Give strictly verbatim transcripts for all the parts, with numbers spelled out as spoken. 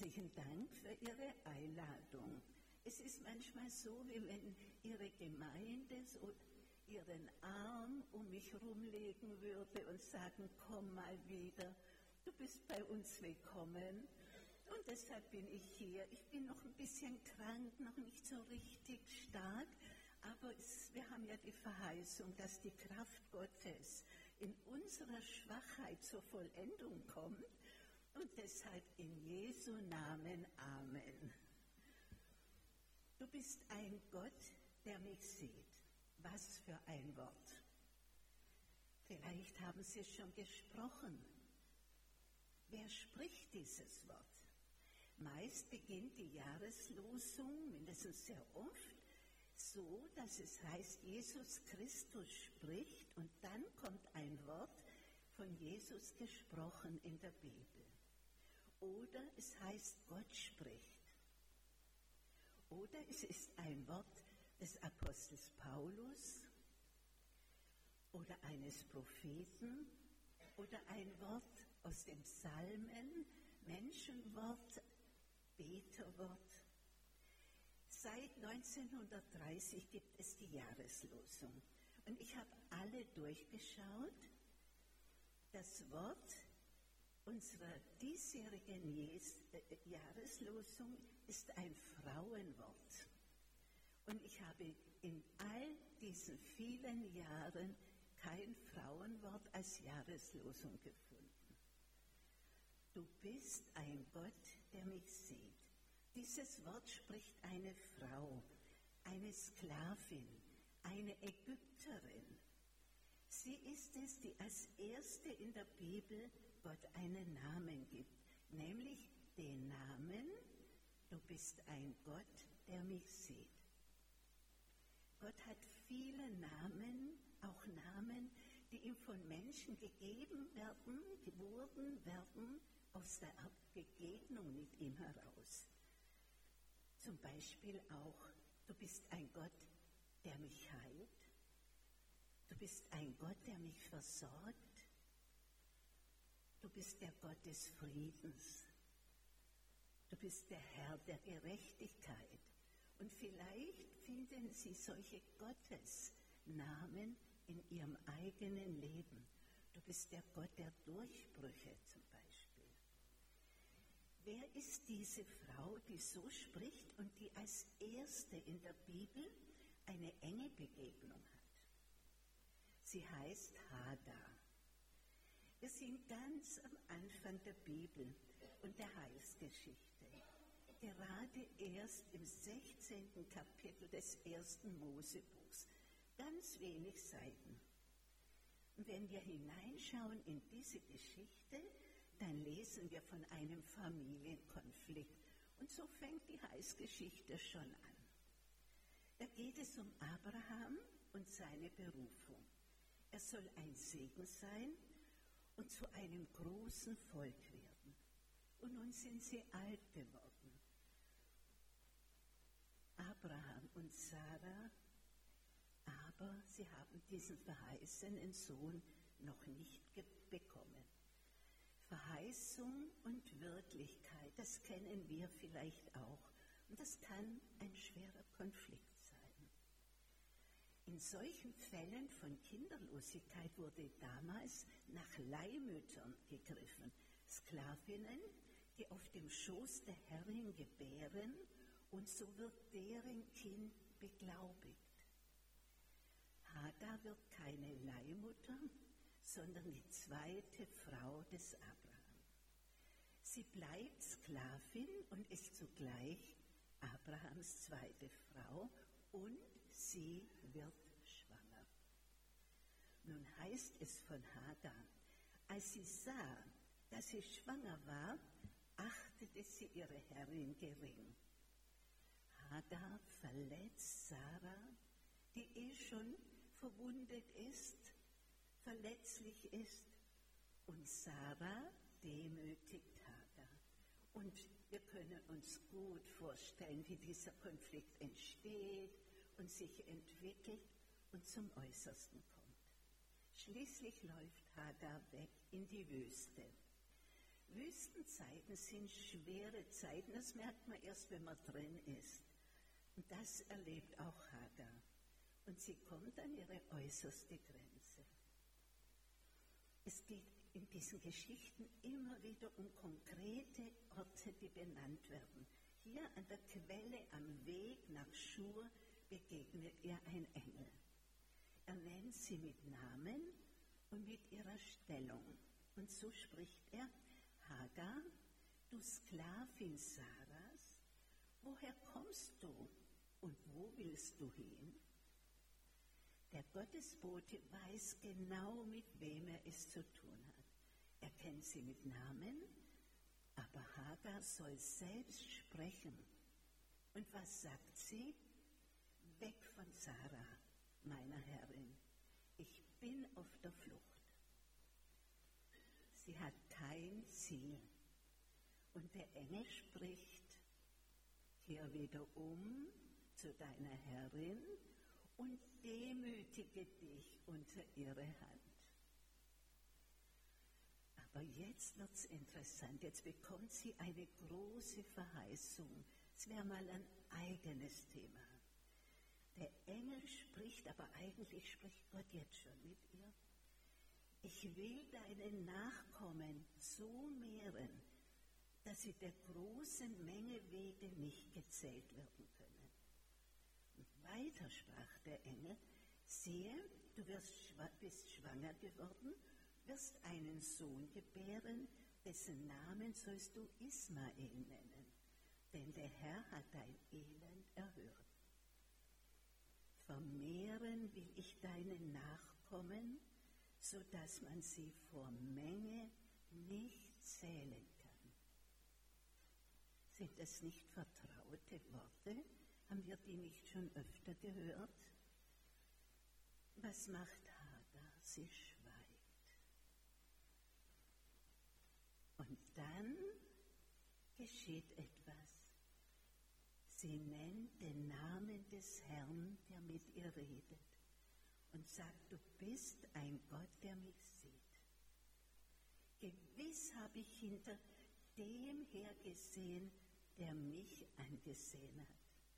herzlichen Dank für Ihre Einladung. Es ist manchmal so, wie wenn Ihre Gemeinde so ihren Arm um mich rumlegen würde und sagen, komm mal wieder, du bist bei uns willkommen. Und deshalb bin ich hier. Ich bin noch ein bisschen krank, noch nicht so richtig stark, aber es, wir haben ja die Verheißung, dass die Kraft Gottes in unserer Schwachheit zur Vollendung kommt. Und deshalb in Jesu Namen Amen. Du bist ein Gott, der mich sieht. Was für ein Wort. Vielleicht haben Sie schon gesprochen. Wer spricht dieses Wort? Meist beginnt die Jahreslosung, mindestens sehr oft, so, dass es heißt, Jesus Christus spricht und dann kommt ein Wort von Jesus gesprochen in der Bibel. Oder es heißt, Gott spricht. Oder es ist ein Wort des Apostels Paulus oder eines Propheten oder ein Wort aus den Psalmen, Menschenwort, Beterwort. Seit neunzehnhundertdreißig gibt es die Jahreslosung und ich habe alle durchgeschaut. Das Wort unserer diesjährigen Jahreslosung ist ein Frauenwort. Und ich habe in all diesen vielen Jahren kein Frauenwort als Jahreslosung gefunden. Du bist ein Gott, der mich sieht. Dieses Wort spricht eine Frau, eine Sklavin, eine Ägypterin. Sie ist es, die als erste in der Bibel Gott einen Namen gibt, nämlich den Namen, du bist ein Gott, der mich sieht. Gott hat viele Namen, auch Namen, die ihm von Menschen gegeben werden, geworden werden, aus der Begegnung mit ihm heraus. Zum Beispiel auch, du bist ein Gott, der mich heilt. Du bist ein Gott, der mich versorgt. Du bist der Gott des Friedens. Du bist der Herr der Gerechtigkeit. Und vielleicht finden Sie solche Gottesnamen in Ihrem eigenen Leben. Du bist der Gott der Durchbrüche zum Beispiel. Wer ist diese Frau, die so spricht und die als erste in der Bibel eine enge Begegnung hat? Sie heißt Hagar. Wir sind ganz am Anfang der Bibel und der Heilsgeschichte. Gerade erst im sechzehnten Kapitel des ersten Mosebuchs. Ganz wenig Seiten. Und wenn wir hineinschauen in diese Geschichte, dann lesen wir von einem Familienkonflikt. Und so fängt die Heilsgeschichte schon an. Da geht es um Abraham und seine Berufung. Er soll ein Segen sein und zu einem großen Volk werden. Und nun sind sie alt geworden. Abraham und Sarah, aber sie haben diesen verheißenen Sohn noch nicht bekommen. Verheißung und Wirklichkeit, das kennen wir vielleicht auch. Und das kann ein schwerer Konflikt sein. In solchen Fällen von Kinderlosigkeit wurde damals nach Leihmüttern gegriffen. Sklavinnen, die auf dem Schoß der Herrin gebären, und so wird deren Kind beglaubigt. Hagar wird keine Leihmutter, sondern die zweite Frau des Abraham. Sie bleibt Sklavin und ist zugleich Abrahams zweite Frau und sie wird schwanger. Nun heißt es von Hagar, als sie sah, dass sie schwanger war, achtete sie ihre Herrin gering. Hagar verletzt Sarah, die eh schon verwundet ist, verletzlich ist, und Sarah demütigt Hagar. Und wir können uns gut vorstellen, wie dieser Konflikt entsteht und sich entwickelt und zum Äußersten kommt. Schließlich läuft Hagar weg in die Wüste. Wüstenzeiten sind schwere Zeiten, das merkt man erst, wenn man drin ist. Und das erlebt auch Hagar. Und sie kommt an ihre äußerste Grenze. Es geht in diesen Geschichten immer wieder um konkrete Orte, die benannt werden. Hier an der Quelle am Weg nach Schur begegnet ihr ein Engel. Er nennt sie mit Namen und mit ihrer Stellung. Und so spricht er: Hagar, du Sklavin Saras, woher kommst du und wo willst du hin? Der Gottesbote weiß genau, mit wem er es zu tun hat. Er kennt sie mit Namen, aber Hagar soll selbst sprechen. Und was sagt sie? Weg von Sarah, meiner Herrin. Ich bin auf der Flucht. Sie hat kein Ziel. Und der Engel spricht: Kehr wieder um zu deiner Herrin und demütige dich unter ihre Hand. Aber jetzt wird es interessant. Jetzt bekommt sie eine große Verheißung. Es wäre mal ein eigenes Thema. Der Engel spricht, aber eigentlich spricht Gott jetzt schon mit ihr. Ich will deine Nachkommen so mehren, dass sie der großen Menge wegen nicht gezählt werden können. Und weiter sprach der Engel: Siehe, du wirst, bist schwanger geworden, wirst einen Sohn gebären, dessen Namen sollst du Ismael nennen, denn der Herr hat dein Elend erhört. Vermehren will ich deine Nachkommen, so dass man sie vor Menge nicht zählen kann. Sind das nicht vertraute Worte? Haben wir die nicht schon öfter gehört? Was macht Hagar? Sie schweigt. Und dann geschieht etwas. Sie nennt den Namen des Herrn, der mit ihr redet, und sagt: Du bist ein Gott, der mich sieht. Gewiss habe ich hinter dem hergesehen, der mich angesehen hat.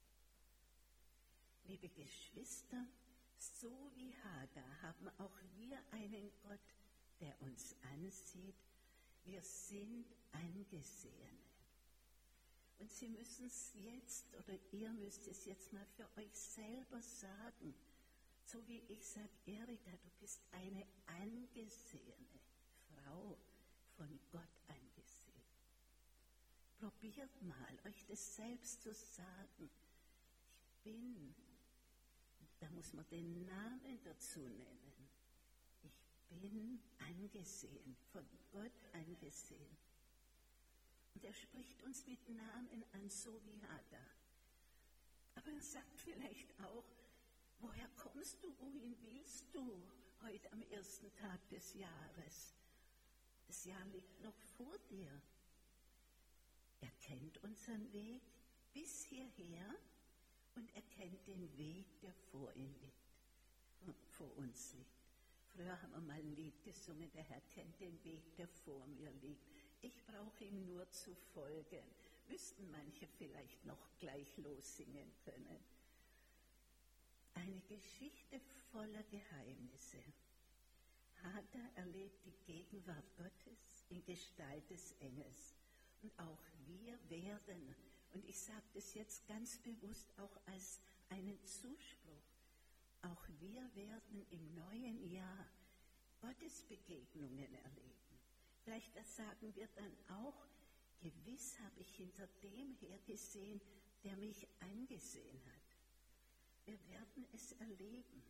Liebe Geschwister, so wie Hagar haben auch wir einen Gott, der uns ansieht. Wir sind Angesehene. Und Sie müssen es jetzt, oder ihr müsst es jetzt mal für euch selber sagen. So wie ich sage: Erika, du bist eine angesehene Frau, von Gott angesehen. Probiert mal, euch das selbst zu sagen. Ich bin, da muss man den Namen dazu nennen. Ich bin angesehen, von Gott angesehen. Und er spricht uns mit Namen an, so wie Hagar. Aber er sagt vielleicht auch: Woher kommst du, wohin willst du heute am ersten Tag des Jahres? Das Jahr liegt noch vor dir. Er kennt unseren Weg bis hierher und er kennt den Weg, der vor ihm liegt, vor uns liegt. Früher haben wir mal ein Lied gesungen: Der Herr kennt den Weg, der vor mir liegt. Ich brauche ihm nur zu folgen. Müssten manche vielleicht noch gleich lossingen können. Eine Geschichte voller Geheimnisse. Hagar erlebt die Gegenwart Gottes in Gestalt des Engels. Und auch wir werden, und ich sage das jetzt ganz bewusst auch als einen Zuspruch, auch wir werden im neuen Jahr Gottes Begegnungen erleben. Vielleicht das sagen wir dann auch: Gewiss habe ich hinter dem hergesehen, der mich angesehen hat. Wir werden es erleben.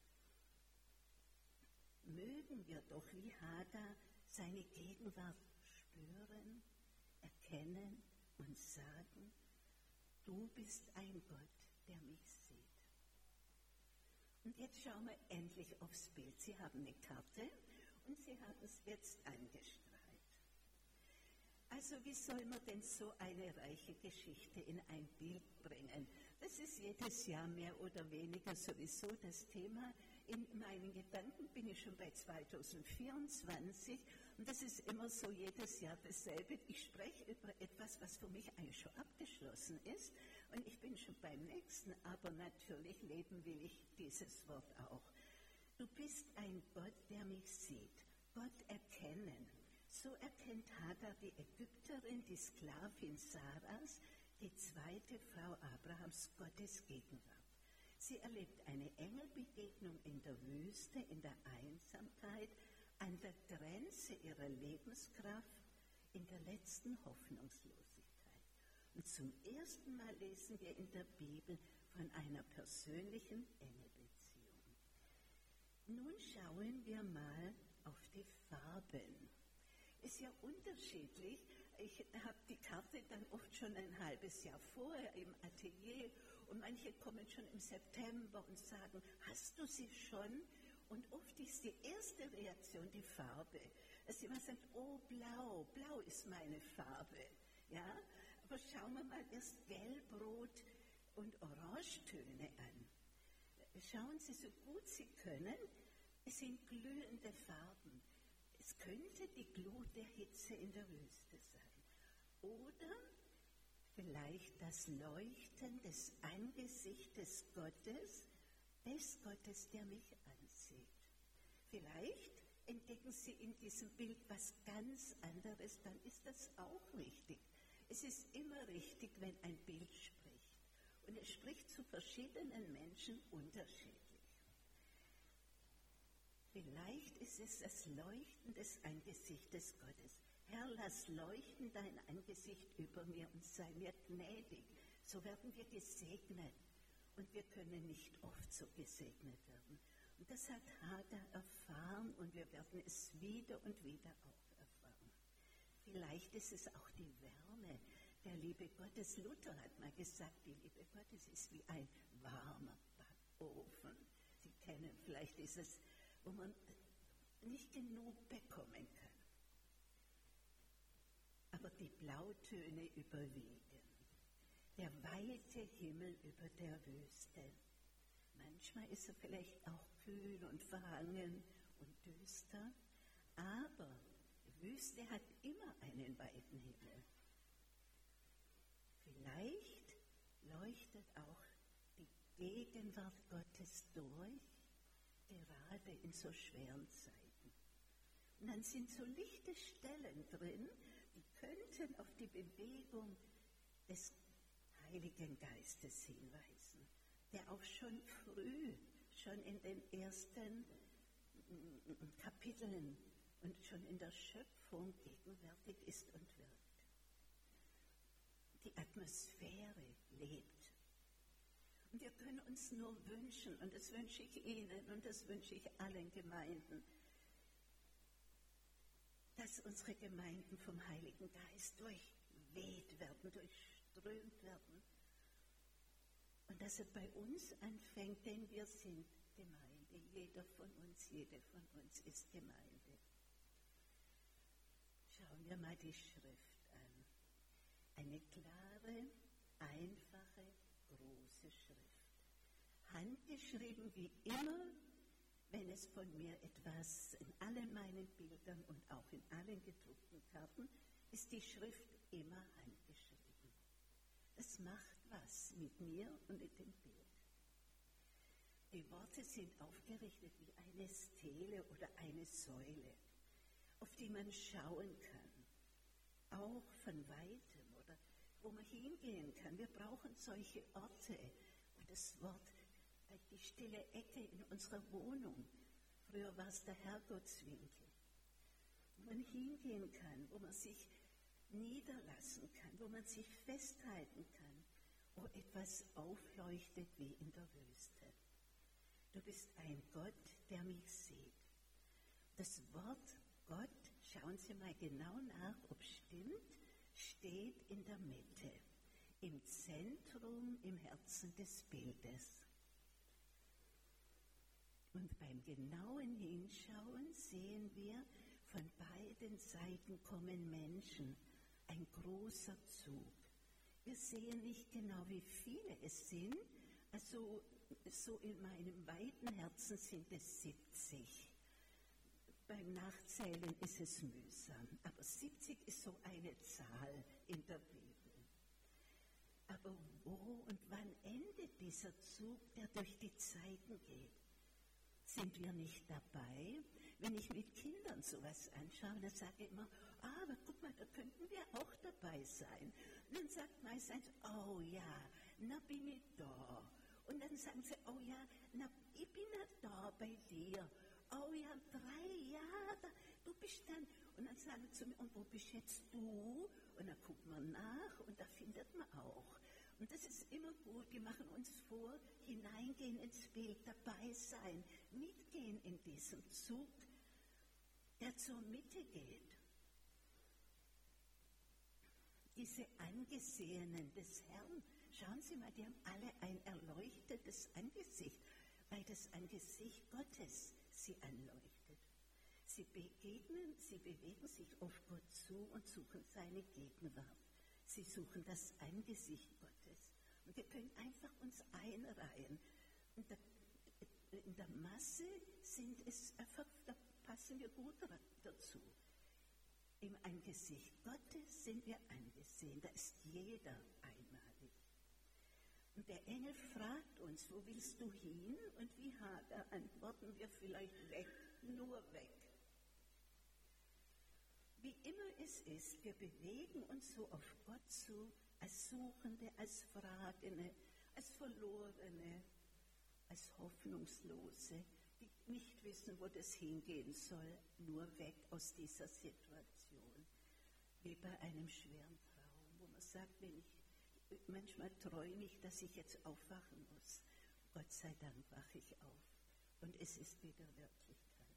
Mögen wir doch wie Hagar seine Gegenwart spüren, erkennen und sagen: Du bist ein Gott, der mich sieht. Und jetzt schauen wir endlich aufs Bild. Sie haben eine Karte und Sie haben es jetzt eingestrahlt. Also wie soll man denn so eine reiche Geschichte in ein Bild bringen? Das ist jedes Jahr mehr oder weniger sowieso das Thema. In meinen Gedanken bin ich schon bei zweitausendvierundzwanzig Und das ist immer so jedes Jahr dasselbe. Ich spreche über etwas, was für mich eigentlich schon abgeschlossen ist. Und ich bin schon beim nächsten, aber natürlich leben will ich dieses Wort auch. Du bist ein Gott, der mich sieht. Gott erkennen. So erkennt Hagar, die Ägypterin, die Sklavin Saras, die zweite Frau Abrahams, Gottes Gegenwart. Sie erlebt eine Engelbegegnung in der Wüste, in der Einsamkeit, an der Grenze ihrer Lebenskraft, in der letzten Hoffnungslosigkeit. Und zum ersten Mal lesen wir in der Bibel von einer persönlichen Engelbeziehung. Nun schauen wir mal auf die Farben. Ist ja unterschiedlich. Ich habe die Karte dann oft schon ein halbes Jahr vorher im Atelier und manche kommen schon im September und sagen, hast du sie schon? Und oft ist die erste Reaktion die Farbe. Dass jemand sagt, oh blau, blau ist meine Farbe. Ja? Aber schauen wir mal erst Gelb, Rot und Orangetöne an. Schauen Sie so gut Sie können, es sind glühende Farben. Es könnte die Glut der Hitze in der Wüste sein. Oder vielleicht das Leuchten des Angesichtes Gottes, des Gottes, der mich ansieht. Vielleicht entdecken Sie in diesem Bild was ganz anderes, dann ist das auch richtig. Es ist immer richtig, wenn ein Bild spricht. Und es spricht zu verschiedenen Menschen unterschiedlich. Vielleicht ist es das Leuchten des Angesichtes Gottes. Herr, lass leuchten dein Angesicht über mir und sei mir gnädig. So werden wir gesegnet. Und wir können nicht oft so gesegnet werden. Und das hat Hagar erfahren und wir werden es wieder und wieder auch erfahren. Vielleicht ist es auch die Wärme der Liebe Gottes. Luther hat mal gesagt, die Liebe Gottes ist wie ein warmer Backofen. Sie kennen vielleicht dieses, wo man nicht genug bekommen kann. Aber die Blautöne überwiegen. Der weite Himmel über der Wüste. Manchmal ist er vielleicht auch kühl und verhangen und düster, aber die Wüste hat immer einen weiten Himmel. Vielleicht leuchtet auch die Gegenwart Gottes durch, gerade in so schweren Zeiten. Und dann sind so lichte Stellen drin, die könnten auf die Bewegung des Heiligen Geistes hinweisen, der auch schon früh, schon in den ersten Kapiteln und schon in der Schöpfung gegenwärtig ist und wirkt. Die Atmosphäre lebt. Und wir können uns nur wünschen, und das wünsche ich Ihnen und das wünsche ich allen Gemeinden, dass unsere Gemeinden vom Heiligen Geist durchweht werden, durchströmt werden. Und dass es bei uns anfängt, denn wir sind Gemeinde. Jeder von uns, jede von uns ist Gemeinde. Schauen wir mal die Schrift an. Eine klare, einfache, große Schrift. Handgeschrieben wie immer, wenn es von mir etwas in allen meinen Bildern und auch in allen gedruckten Karten, ist die Schrift immer handgeschrieben. Es macht was mit mir und mit dem Bild. Die Worte sind aufgerichtet wie eine Stele oder eine Säule, auf die man schauen kann, auch von Weitem oder wo man hingehen kann. Wir brauchen solche Orte, wo das Wort, die stille Ecke in unserer Wohnung, früher war es der Herrgottswinkel, wo man hingehen kann, wo man sich niederlassen kann, wo man sich festhalten kann, wo etwas aufleuchtet wie in der Wüste. Du bist ein Gott, der mich sieht. Das Wort Gott, schauen Sie mal genau nach, ob es stimmt, steht in der Mitte, im Zentrum, im Herzen des Bildes. Und beim genauen Hinschauen sehen wir, von beiden Seiten kommen Menschen, ein großer Zug. Wir sehen nicht genau, wie viele es sind, also so in meinem weiten Herzen sind es siebzig. beim Nachzählen ist es mühsam, aber siebzig ist so eine Zahl in der Bibel. Aber wo und wann endet dieser Zug, der durch die Zeiten geht? Sind wir nicht dabei? Wenn ich mit Kindern sowas anschaue, dann sage ich immer, ah, aber guck mal, da könnten wir auch dabei sein. Und dann sagt meistens, oh ja, na bin ich da. Und dann sagen sie, oh ja, na, ich bin ja da bei dir. Oh ja, drei Jahre, du bist dann. Und dann sagen sie zu mir, und wo bist jetzt du? Und dann guckt man nach und da findet man auch. Und das ist immer gut, wir machen uns vor, hineingehen ins Bild, dabei sein, mitgehen in diesem Zug, der zur Mitte geht. Diese Angesehenen des Herrn, schauen Sie mal, die haben alle ein erleuchtetes Angesicht, weil das Angesicht Gottes sie anleuchtet. Sie begegnen, sie bewegen sich auf Gott zu und suchen seine Gegenwart. Sie suchen das Angesicht Gottes. Und wir können einfach uns einreihen. Und da, in der Masse sind es einfach, da passen wir gut dazu. Im Angesicht Gottes sind wir angesehen. Da ist jeder einmalig. Und der Engel fragt uns, wo willst du hin? Und wie Hagar antworten wir vielleicht weg, nur weg. Wie immer es ist, wir bewegen uns so auf Gott zu, als Suchende, als Fragende, als Verlorene, als Hoffnungslose, die nicht wissen, wo das hingehen soll, nur weg aus dieser Situation. Wie bei einem schweren Traum, wo man sagt, wenn ich, manchmal träume ich, dass ich jetzt aufwachen muss. Gott sei Dank wache ich auf und es ist wieder Wirklichkeit.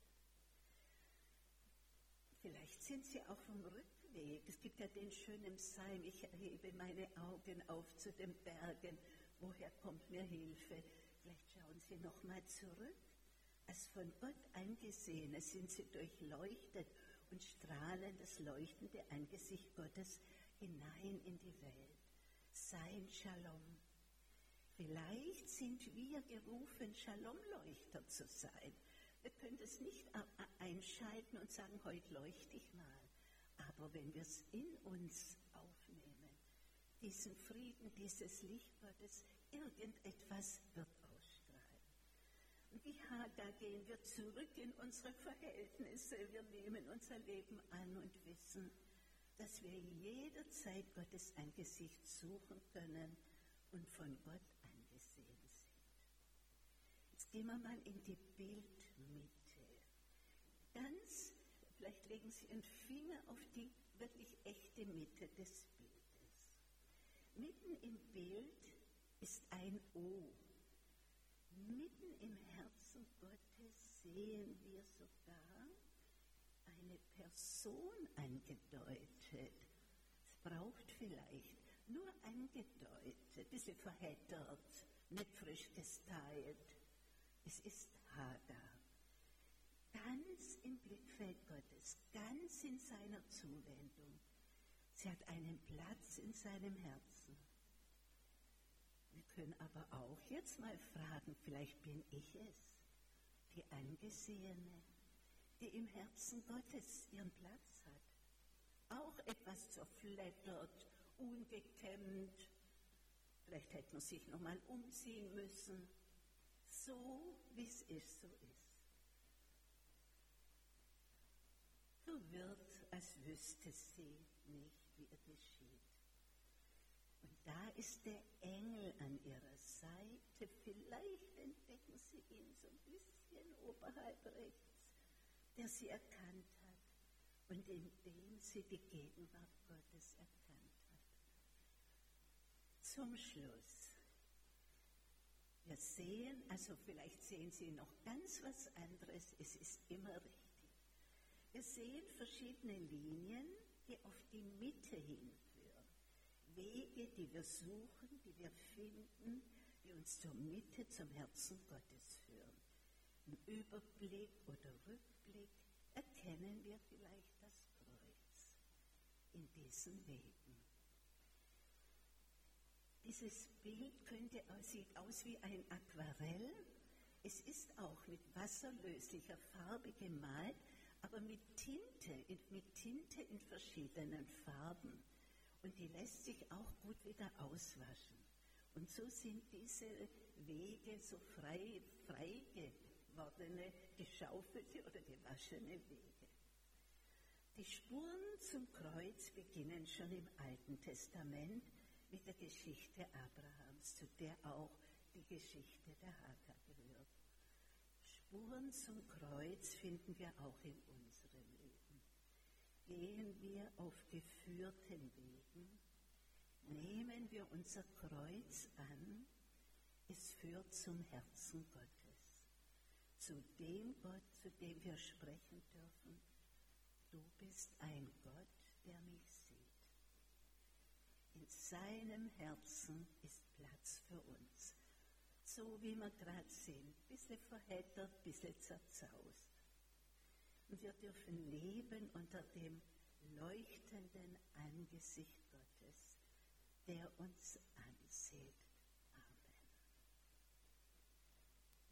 Vielleicht sind Sie auch vom Rückweg. Es gibt ja den schönen Psalm, ich erhebe meine Augen auf zu den Bergen. Woher kommt mir Hilfe? Vielleicht schauen Sie nochmal zurück. Als von Gott Angesehene sind Sie durchleuchtet und strahlen das leuchtende Angesicht Gottes hinein in die Welt. Sein Shalom. Vielleicht sind wir gerufen, Shalom-Leuchter zu sein. Wir können es nicht einschalten und sagen, heute leuchte ich mal. Aber wenn wir es in uns aufnehmen, diesen Frieden, dieses Licht Gottes, irgendetwas wird ausstrahlen. Und wie Hagar gehen wir zurück in unsere Verhältnisse. Wir nehmen unser Leben an und wissen, dass wir jederzeit Gottes Angesicht suchen können und von Gott angesehen sind. Jetzt gehen wir mal in die Bildmitte. Ganz, vielleicht legen Sie Ihren Finger auf die wirklich echte Mitte des Bildes. Mitten im Bild ist ein O. Mitten im Herzen Gottes sehen wir sogar eine Person angedeutet. Es braucht vielleicht nur angedeutet, ein bisschen verheddert, nicht frisch gestylt. Es ist Hagar. Ganz im Blickfeld Gottes, ganz in seiner Zuwendung. Sie hat einen Platz in seinem Herzen. Wir können aber auch jetzt mal fragen, vielleicht bin ich es, die Angesehene, die im Herzen Gottes ihren Platz hat. Auch etwas zerfleddert, ungekämmt. Vielleicht hätte man sich nochmal umziehen müssen. So, wie es ist, so ist. So wird, als wüsste sie nicht, wie es geschieht. Und da ist der Engel an ihrer Seite. Vielleicht entdecken sie ihn so ein bisschen oberhalb rechts, der sie erkannt hat und in dem sie die Gegenwart Gottes erkannt hat. Zum Schluss. Wir sehen, also vielleicht sehen Sie noch ganz was anderes, es ist immer richtig. Wir sehen verschiedene Linien, die auf die Mitte hinführen. Wege, die wir suchen, die wir finden, die uns zur Mitte, zum Herzen Gottes führen. Im Überblick oder Rückblick erkennen wir vielleicht das Kreuz in diesen Wegen. Dieses Bild könnte, sieht aus wie ein Aquarell. Es ist auch mit wasserlöslicher Farbe gemalt, aber mit Tinte, mit Tinte in verschiedenen Farben. Und die lässt sich auch gut wieder auswaschen. Und so sind diese Wege so frei, frei gewordene, geschaufelte oder gewaschene Wege. Die Spuren zum Kreuz beginnen schon im Alten Testament mit der Geschichte Abrahams, zu der auch die Geschichte der Hagar gehört. Spuren zum Kreuz finden wir auch in unserem Leben. Gehen wir auf geführten Wegen, nehmen wir unser Kreuz an, es führt zum Herzen Gottes, zu dem Gott, zu dem wir sprechen dürfen: Du bist ein Gott, der mich sieht. In seinem Herzen ist Platz für uns, so wie wir gerade sind, ein bisschen verheddert, ein bisschen zerzaust. Und wir dürfen leben unter dem leuchtenden Angesicht Gottes, der uns ansieht.